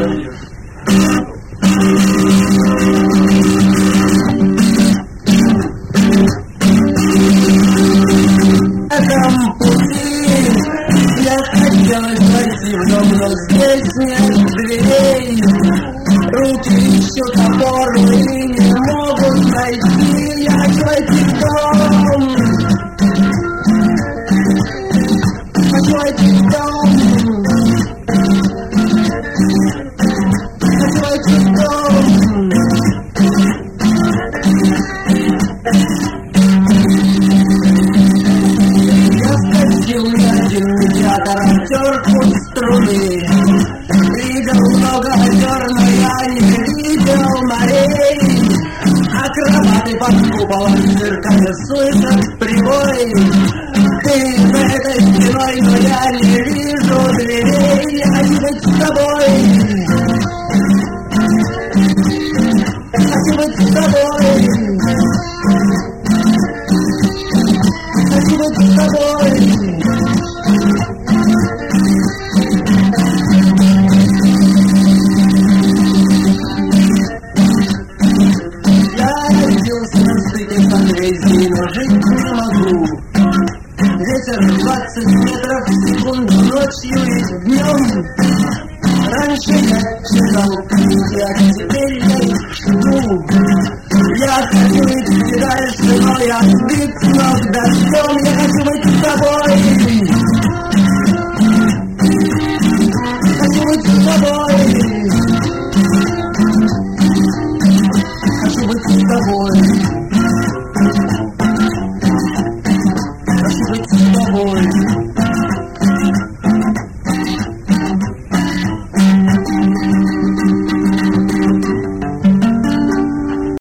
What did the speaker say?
Но здесь нет дверей, руки ищут опору и не могут найти. Я хочу в дом, хочу в дом, хочу в дом. Я вкатил один медиатор, терку струны. Видел много озер, но я не видел морей. Акробаты под куполом цирка слышат прибой. Ты за этой стеной, но я не вижу дверей. Я хочу быть с тобой, хочу быть с тобой, хочу быть с тобой. Но жить не могу. Ветер 20 метров в секунду ночью и днем. Раньше я читал книги, а теперь я их жду. Я хочу идти дальше, но я сбит